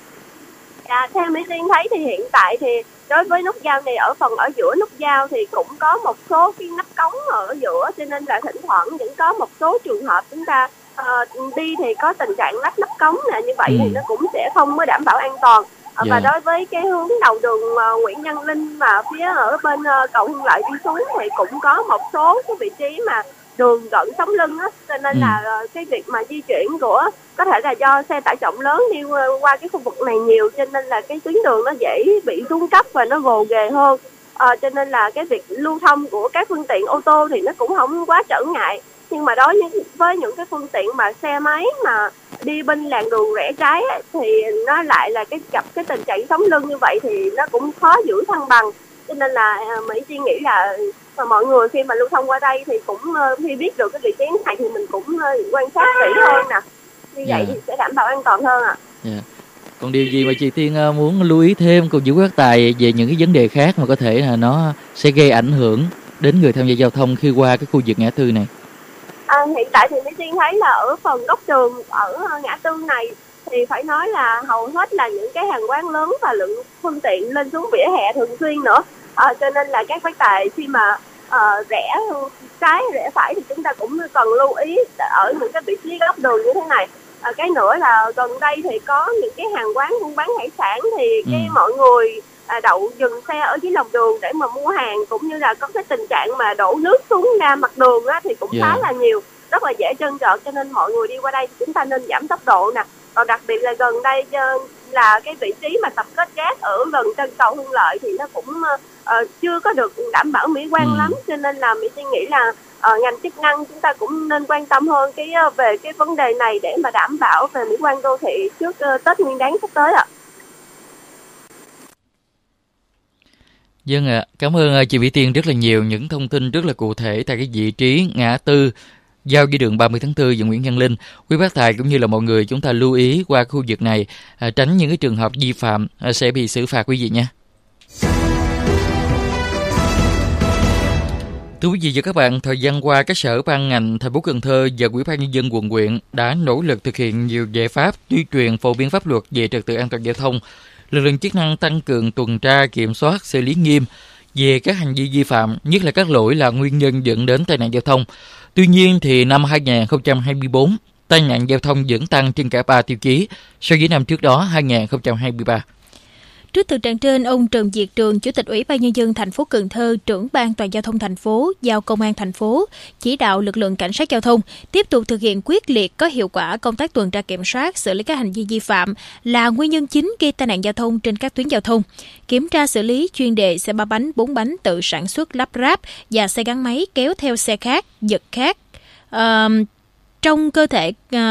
Dạ, theo Mỹ Tiên thấy thì hiện tại thì đối với nút giao này, ở phần ở giữa nút giao thì cũng có một số cái nắp cống ở giữa, cho nên là thỉnh thoảng vẫn có một số trường hợp chúng ta đi thì có tình trạng lách nắp cống nè, như vậy thì nó cũng sẽ không có đảm bảo an toàn. Và đối với cái hướng đầu đường Nguyễn Văn Linh và phía ở bên cầu Hưng Lợi đi xuống thì cũng có một số cái vị trí mà đường gần sống lưng á, cho nên là cái việc mà di chuyển của có thể là do xe tải trọng lớn đi qua cái khu vực này nhiều, cho nên là cái tuyến đường nó dễ bị xuống cấp và nó gồ ghề hơn. Cho nên là cái việc lưu thông của các phương tiện ô tô thì nó cũng không quá trở ngại. Nhưng mà đối với những cái phương tiện mà xe máy mà đi bên làn đường rẽ trái ấy, thì nó lại là gặp cái tình trạng sống lưng như vậy thì nó cũng khó giữ thăng bằng. Cho nên là Mỹ suy nghĩ là mọi người khi mà lưu thông qua đây thì cũng khi biết được cái vị trí này thì mình cũng quan sát kỹ hơn nè. Như vậy thì sẽ đảm bảo an toàn hơn ạ. Còn điều gì mà chị Tiên muốn lưu ý thêm cùng với bác tài về những cái vấn đề khác mà có thể là nó sẽ gây ảnh hưởng đến người tham gia giao thông khi qua cái khu vực ngã tư này? Hiện tại thì Mỹ Tiên thấy là ở phần góc đường ở ngã tư này thì phải nói là hầu hết là những cái hàng quán lớn và lượng phương tiện lên xuống vỉa hè thường xuyên nữa. Cho nên là các bác tài khi mà rẽ trái rẽ phải thì chúng ta cũng cần lưu ý ở những cái vị trí góc đường như thế này. Cái nữa là gần đây thì có những cái hàng quán buôn bán hải sản thì cái mọi người đậu dừng xe ở dưới lòng đường để mà mua hàng, cũng như là có cái tình trạng mà đổ nước xuống ra mặt đường á, thì cũng khá là nhiều, rất là dễ trơn trượt, cho nên mọi người đi qua đây chúng ta nên giảm tốc độ nè. Còn đặc biệt là gần đây là cái vị trí mà tập kết rác ở gần chân cầu Hưng Lợi thì nó cũng chưa có được đảm bảo mỹ quan lắm, cho nên là Mỹ suy nghĩ là ngành chức năng chúng ta cũng nên quan tâm hơn về cái vấn đề này để mà đảm bảo về mỹ quan đô thị trước Tết Nguyên Đán sắp tới ạ. Vâng ạ, cảm ơn chị Mỹ Tiên rất là nhiều, những thông tin rất là cụ thể tại cái vị trí ngã tư giao với đường 30 tháng 4 và Nguyễn Văn Linh. Quý bác tài cũng như là mọi người chúng ta lưu ý qua khu vực này, tránh những cái trường hợp vi phạm sẽ bị xử phạt quý vị nha. Thưa quý vị và các bạn, thời gian qua, các sở ban ngành thành phố Cần Thơ và Ủy ban nhân dân quận huyện đã nỗ lực thực hiện nhiều giải pháp tuyên truyền phổ biến pháp luật về trật tự an toàn giao thông. Lực lượng chức năng tăng cường tuần tra, kiểm soát, xử lý nghiêm về các hành vi vi phạm, nhất là các lỗi là nguyên nhân dẫn đến tai nạn giao thông. Tuy nhiên, thì năm 2024, tai nạn giao thông vẫn tăng trên cả 3 tiêu chí so với năm trước đó 2023. Trước thực trạng trên, ông Trần Việt Trường, Chủ tịch Ủy ban nhân dân thành phố Cần Thơ, trưởng ban toàn giao thông thành phố, giao công an thành phố chỉ đạo lực lượng cảnh sát giao thông tiếp tục thực hiện quyết liệt có hiệu quả công tác tuần tra kiểm soát, xử lý các hành vi vi phạm là nguyên nhân chính gây tai nạn giao thông trên các tuyến giao thông. Kiểm tra xử lý chuyên đề xe 3 bánh, 4 bánh tự sản xuất lắp ráp và xe gắn máy kéo theo xe khác, giật khác trong cơ thể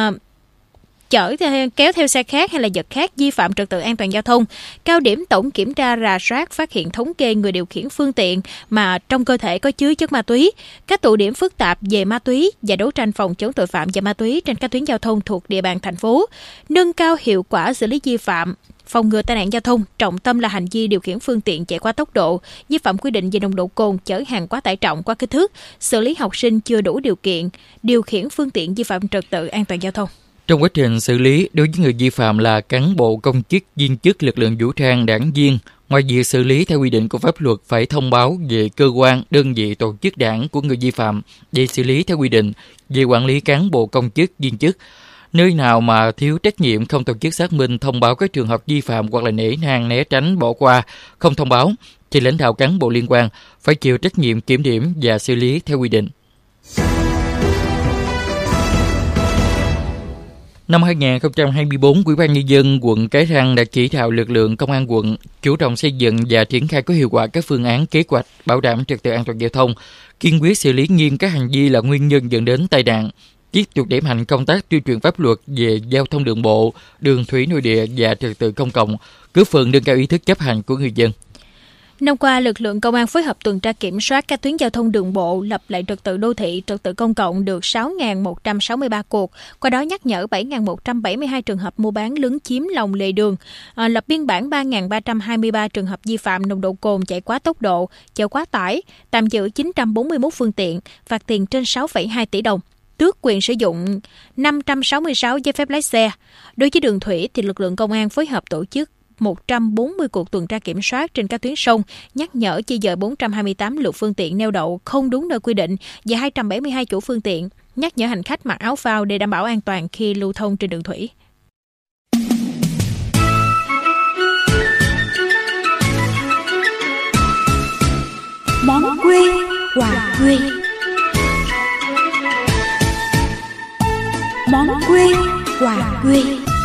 kéo theo xe khác hay là giật khác vi phạm trật tự an toàn giao thông. Cao điểm tổng kiểm tra rà soát phát hiện thống kê người điều khiển phương tiện mà trong cơ thể có chứa chất ma túy, các tụ điểm phức tạp về ma túy và đấu tranh phòng chống tội phạm và ma túy trên các tuyến giao thông thuộc địa bàn thành phố. Nâng cao hiệu quả xử lý vi phạm, phòng ngừa tai nạn giao thông, trọng tâm là hành vi điều khiển phương tiện chạy quá tốc độ, vi phạm quy định về nồng độ cồn, chở hàng quá tải trọng, quá kích thước, xử lý học sinh chưa đủ điều kiện điều khiển phương tiện vi phạm trật tự an toàn giao thông. Trong quá trình xử lý, đối với người vi phạm là cán bộ, công chức, viên chức lực lượng vũ trang, đảng viên, ngoài việc xử lý theo quy định của pháp luật phải thông báo về cơ quan, đơn vị, tổ chức đảng của người vi phạm để xử lý theo quy định về quản lý cán bộ, công chức, viên chức. Nơi nào mà thiếu trách nhiệm, không tổ chức xác minh, thông báo các trường hợp vi phạm hoặc là nể nang, né tránh, bỏ qua, không thông báo, thì lãnh đạo cán bộ liên quan phải chịu trách nhiệm kiểm điểm và xử lý theo quy định. Năm 2024, Ủy ban nhân dân quận Cái Răng đã chỉ đạo lực lượng công an quận chủ động xây dựng và triển khai có hiệu quả các phương án kế hoạch bảo đảm trật tự an toàn giao thông, kiên quyết xử lý nghiêm các hành vi là nguyên nhân dẫn đến tai nạn, tiếp tục đẩy mạnh công tác tuyên truyền pháp luật về giao thông đường bộ, đường thủy nội địa và trật tự công cộng, góp phần nâng cao ý thức chấp hành của người dân. Năm qua, lực lượng công an phối hợp tuần tra kiểm soát các tuyến giao thông đường bộ, lập lại trật tự đô thị, trật tự công cộng được 6.163 cuộc, qua đó nhắc nhở 7.172 trường hợp mua bán lấn chiếm lòng lề đường, lập biên bản 3.323 trường hợp vi phạm nồng độ cồn, chạy quá tốc độ, chở quá tải, tạm giữ 941 phương tiện, phạt tiền trên 6,2 tỷ đồng. Tước quyền sử dụng 566 giấy phép lái xe. Đối với đường thủy thì lực lượng công an phối hợp tổ chức 140 cuộc tuần tra kiểm soát trên các tuyến sông, nhắc nhở di dời 428 lượt phương tiện neo đậu không đúng nơi quy định và 272 chủ phương tiện, nhắc nhở hành khách mặc áo phao để đảm bảo an toàn khi lưu thông trên đường thủy. Món quê quà quê. Món quê quà quê.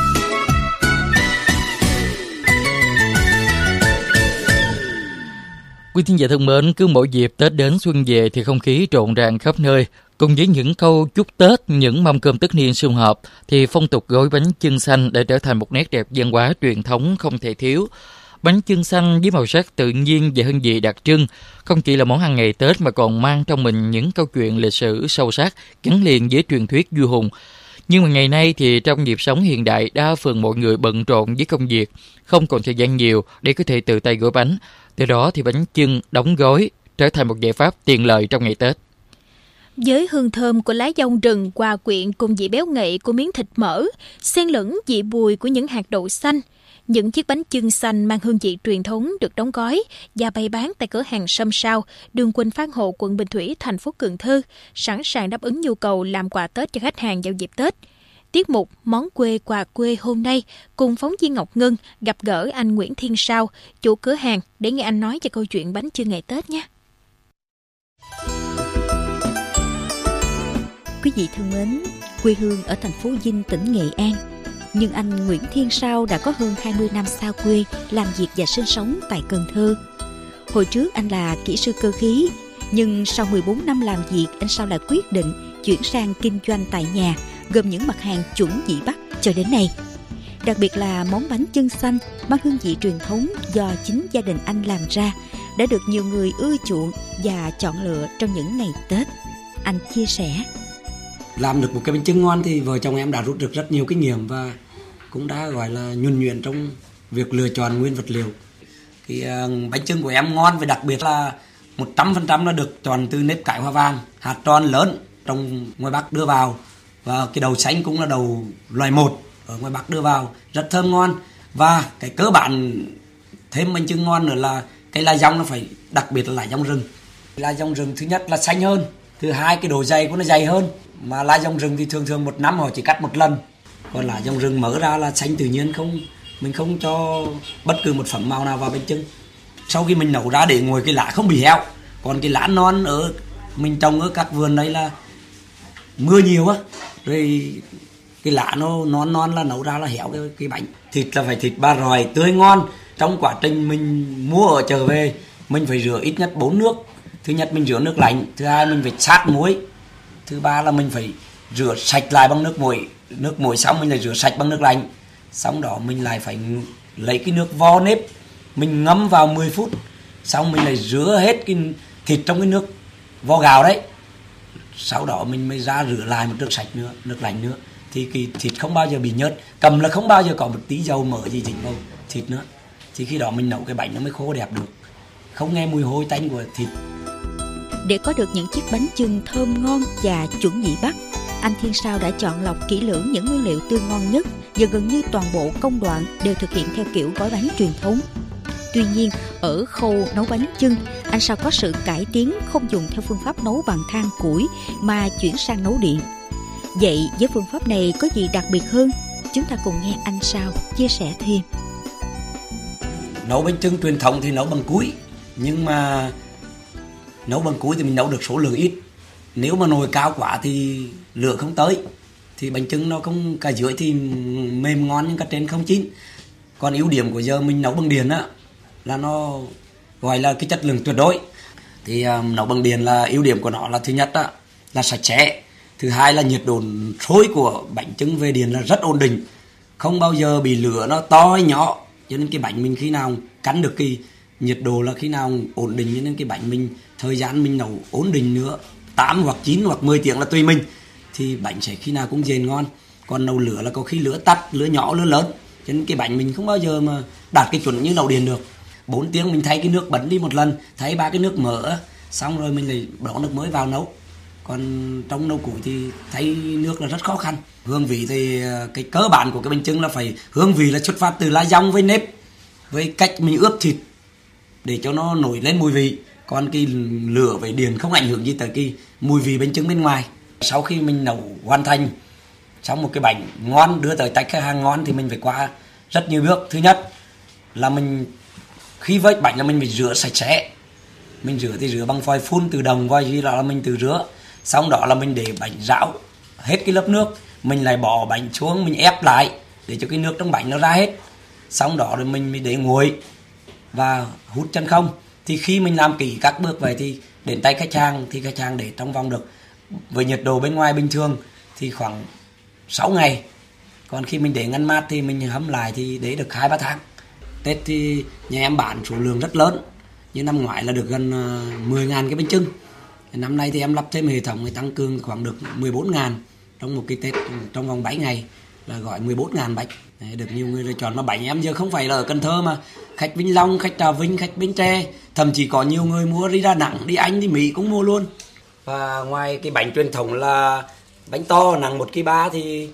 Quý thính giả thân mến, cứ mỗi dịp Tết đến xuân về thì không khí rộn ràng khắp nơi. Cùng với những câu chúc Tết, những mâm cơm tất niên sum họp, thì phong tục gói bánh chưng xanh đã trở thành một nét đẹp văn hóa truyền thống không thể thiếu. Bánh chưng xanh với màu sắc tự nhiên và hương vị đặc trưng, không chỉ là món ăn ngày Tết mà còn mang trong mình những câu chuyện lịch sử sâu sắc, gắn liền với truyền thuyết vua hùng. Nhưng mà ngày nay thì trong nhịp sống hiện đại, đa phần mọi người bận rộn với công việc, không còn thời gian nhiều để có thể tự tay gói bánh. Từ đó thì bánh chưng đóng gói trở thành một giải pháp tiện lợi trong ngày Tết. Với hương thơm của lá dong rừng hòa quyện cùng vị béo ngậy của miếng thịt mỡ, xen lẫn vị bùi của những hạt đậu xanh, những chiếc bánh chưng xanh mang hương vị truyền thống được đóng gói và bày bán tại cửa hàng Sâm Sao, đường Quỳnh Phan Hộ, quận Bình Thủy, thành phố Cần Thơ, sẵn sàng đáp ứng nhu cầu làm quà Tết cho khách hàng vào dịp Tết. Tiết mục Món quê quà quê hôm nay cùng phóng viên Ngọc Ngân gặp gỡ anh Nguyễn Thiên Sao, chủ cửa hàng, để nghe anh nói về câu chuyện bánh chưng ngày Tết nhé. Quý vị thân mến, quê hương ở thành phố Vinh, tỉnh Nghệ An, nhưng anh Nguyễn Thiên Sao đã có hơn 20 năm xa quê làm việc và sinh sống tại Cần Thơ. Hồi trước anh là kỹ sư cơ khí, nhưng sau 14 năm làm việc, anh Sao lại quyết định chuyển sang kinh doanh tại nhà, gồm những mặt hàng chuẩn vị Bắc cho đến nay. Đặc biệt là món bánh chưng xanh mang hương vị truyền thống do chính gia đình anh làm ra đã được nhiều người ưa chuộng và chọn lựa trong những ngày Tết. Anh chia sẻ: làm được một cái bánh chưng ngon thì vợ chồng em đã rút được rất nhiều kinh nghiệm và cũng đã gọi là nhuần nhuyễn trong việc lựa chọn nguyên vật liệu. Thì bánh chưng của em ngon và đặc biệt là 100% là được chọn từ nếp cải hoa vàng, hạt tròn lớn trong ngoài Bắc đưa vào, và cái đầu xanh cũng là đầu loài 1 ở ngoài Bắc đưa vào, rất thơm ngon. Và cái cơ bản thêm bánh chưng ngon nữa là cái lá dong nó phải, đặc biệt là lá dong rừng. Lá dong rừng thứ nhất là xanh hơn, thứ hai cái độ dày của nó dày hơn, mà lá dong rừng thì thường một năm họ chỉ cắt một lần, còn lá dong rừng mở ra là xanh tự nhiên, mình không cho bất cứ một phẩm màu nào vào bánh chưng. Sau khi mình nấu ra để ngồi cái lá không bị héo, còn cái lá non ở mình trồng ở các vườn đấy là mưa nhiều á, rồi cái lá nó non là nấu ra là héo cái bánh. Thịt là phải thịt ba rọi tươi ngon. Trong quá trình mình mua ở chợ về, mình phải rửa ít nhất 4 nước. Thứ nhất mình rửa nước lạnh, thứ hai mình phải sát muối, thứ ba là mình phải rửa sạch lại bằng nước muối xong mình lại rửa sạch bằng nước lạnh. Xong đó mình lại phải lấy cái nước vo nếp, mình ngâm vào 10 phút, xong mình lại rửa hết cái thịt trong cái nước vo gạo đấy. Sau đó mình mới ra rửa lại một nước sạch nữa, nước lạnh nữa, thì cái thịt không bao giờ bị nhớt, cầm là không bao giờ có một tí dầu mỡ gì dính vào thịt nữa. Thì khi đó mình nấu cái bánh nó mới khô đẹp được, không nghe mùi hôi tanh của thịt. Để có được những chiếc bánh chưng thơm ngon và chuẩn vị Bắc, anh Thiên Sao đã chọn lọc kỹ lưỡng những nguyên liệu tươi ngon nhất, và gần như toàn bộ công đoạn đều thực hiện theo kiểu gói bánh truyền thống. Tuy nhiên, ở khâu nấu bánh chưng, anh Sao có sự cải tiến, không dùng theo phương pháp nấu bằng than củi mà chuyển sang nấu điện. Vậy với phương pháp này có gì đặc biệt hơn? Chúng ta cùng nghe anh Sao chia sẻ thêm. Nấu bánh chưng truyền thống thì nấu bằng củi, nhưng mà nấu bằng củi thì mình nấu được số lượng ít. Nếu mà nồi cao quá thì lửa không tới, thì bánh chưng nó không, cả dưới thì mềm ngon nhưng cả trên không chín. Còn ưu điểm của giờ mình nấu bằng điện á là nó gọi là cái chất lượng tuyệt đối. Thì nấu bằng điện là ưu điểm của nó là thứ nhất á là sạch sẽ, thứ hai là nhiệt độ sôi của bánh chưng về điện là rất ổn định, không bao giờ bị lửa nó to hay nhỏ. Cho nên cái bánh mình khi nào cắn được cái nhiệt độ là khi nào ổn định, cho nên cái bánh mình thời gian mình nấu ổn định nữa, 8 hoặc 9 hoặc 10 tiếng là tùy mình, thì bánh sẽ khi nào cũng dền ngon. Còn nấu lửa là có khi lửa tắt, lửa nhỏ, lửa lớn, cho nên cái bánh mình không bao giờ mà đạt cái chuẩn như nấu điện được. 4 tiếng mình thay cái nước bẩn đi một lần, thay 3 cái nước mỡ, xong rồi mình lại bỏ nước mới vào nấu. Còn trong nấu củi thì thay nước là rất khó khăn. Hương vị thì cái cơ bản của cái bánh chưng là phải hương vị là xuất phát từ lá dong với nếp, với cách mình ướp thịt để cho nó nổi lên mùi vị. Còn cái lửa với điện không ảnh hưởng gì tới cái mùi vị bánh chưng bên ngoài. Sau khi mình nấu hoàn thành xong một cái bánh ngon đưa tới tay khách hàng ngon thì mình phải qua rất nhiều bước. Thứ nhất là mình khi vết bánh là mình phải rửa sạch sẽ. Mình rửa thì rửa bằng vòi phun tự động, vòi gì đó là mình tự rửa. Xong đó là mình để bánh ráo hết cái lớp nước, mình lại bỏ bánh xuống, mình ép lại để cho cái nước trong bánh nó ra hết. Xong đó rồi mình mới để nguội và hút chân không. Thì khi mình làm kỹ các bước vậy thì đến tay khách hàng thì khách hàng để trong vòng được, với nhiệt độ bên ngoài bình thường thì khoảng 6 ngày. Còn khi mình để ngăn mát thì mình hâm lại thì để được 2-3 tháng. Tết thì nhà em bán số lượng rất lớn, như năm ngoái là được gần 10.000 cái bánh chưng. Năm nay thì em lắp thêm hệ thống để tăng cường khoảng được 14.000 trong một cái Tết, trong vòng 7 ngày là gọi 14.000 bánh. Đấy, được nhiều người lựa chọn. Mà bánh em giờ không phải là ở Cần Thơ mà khách Vĩnh Long, khách Trà Vinh, khách Bến Tre, thậm chí có nhiều người mua đi Đà Nẵng, đi Anh, đi Mỹ cũng mua luôn. Và ngoài cái bánh truyền thống là bánh to nặng 1,3 kg thì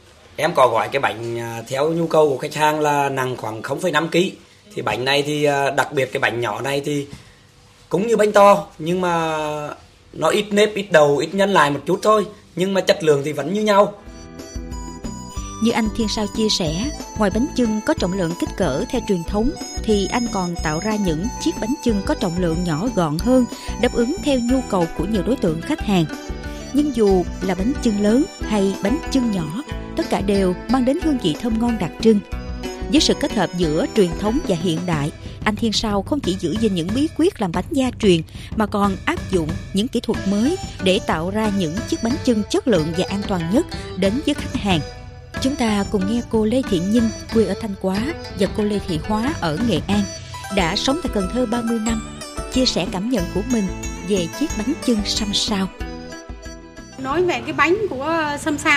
em có gọi cái bánh theo nhu cầu của khách hàng là nặng khoảng 0,5 kg. Thì bánh này thì đặc biệt cái bánh nhỏ này thì cũng như bánh to, nhưng mà nó ít nếp, ít đầu, ít nhân lại một chút thôi, nhưng mà chất lượng thì vẫn như nhau. Như anh Thiên Sao chia sẻ, ngoài bánh chưng có trọng lượng kích cỡ theo truyền thống, thì anh còn tạo ra những chiếc bánh chưng có trọng lượng nhỏ gọn hơn, đáp ứng theo nhu cầu của nhiều đối tượng khách hàng. Nhưng dù là bánh chưng lớn hay bánh chưng nhỏ, tất cả đều mang đến hương vị thơm ngon đặc trưng. Với sự kết hợp giữa truyền thống và hiện đại, anh Thiên Sao không chỉ giữ gìn những bí quyết làm bánh gia truyền mà còn áp dụng những kỹ thuật mới để tạo ra những chiếc bánh chưng chất lượng và an toàn nhất đến với khách hàng. Chúng ta cùng nghe cô Lê Thị Nhinh, quê ở Thanh Hóa, và cô Lê Thị Hóa ở Nghệ An, đã sống tại Cần Thơ 30 năm, chia sẻ cảm nhận của mình về chiếc bánh chưng Sâm Sao. Nói về cái bánh của Sâm Sao,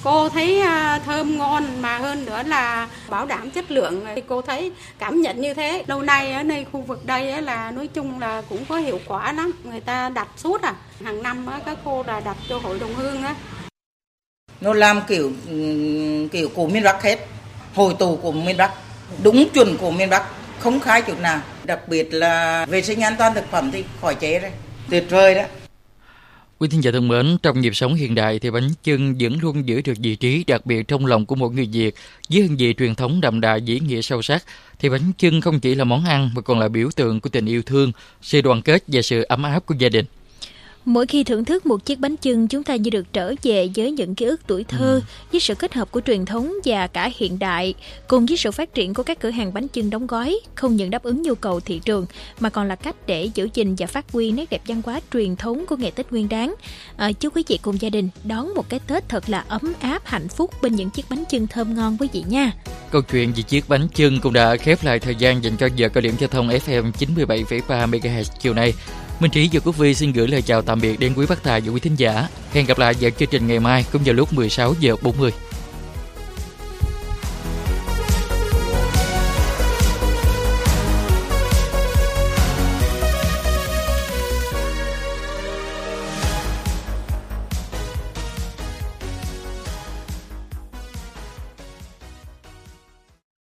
Cô thấy thơm ngon mà hơn nữa là bảo đảm chất lượng. Cô thấy cảm nhận như thế. Lâu nay ở nơi khu vực đây là nói chung là cũng có hiệu quả lắm. Người ta đặt suốt hàng năm các cô là đặt cho hội đồng hương á. Nó làm kiểu của miền Bắc hết, hội tụ của miền Bắc, đúng chuẩn của miền Bắc, không khai chút nào. Đặc biệt là vệ sinh an toàn thực phẩm thì khỏi chế rồi, tuyệt vời đó. Quý thính giả thân mến, trong nhịp sống hiện đại thì bánh chưng vẫn luôn giữ được vị trí đặc biệt trong lòng của một người Việt. Với hương vị truyền thống đậm đà ý nghĩa sâu sắc, thì bánh chưng không chỉ là món ăn mà còn là biểu tượng của tình yêu thương, sự đoàn kết và sự ấm áp của gia đình. Mỗi khi thưởng thức một chiếc bánh chưng, chúng ta như được trở về với những ký ức tuổi thơ, với sự kết hợp của truyền thống và cả hiện đại, cùng với sự phát triển của các cửa hàng bánh chưng đóng gói, không những đáp ứng nhu cầu thị trường, mà còn là cách để giữ gìn và phát huy nét đẹp văn hóa truyền thống của ngày Tết Nguyên Đán. Chúc quý vị cùng gia đình đón một cái Tết thật là ấm áp, hạnh phúc bên những chiếc bánh chưng thơm ngon quý vị nha. Câu chuyện về chiếc bánh chưng cũng đã khép lại thời gian dành cho giờ cao điểm giao thông FM 97,3 MHz chiều nay. Minh Trí và Quốc Vi xin gửi lời chào tạm biệt đến quý bác tài và quý thính giả. Hẹn gặp lại vào chương trình ngày mai cũng vào lúc 16:40.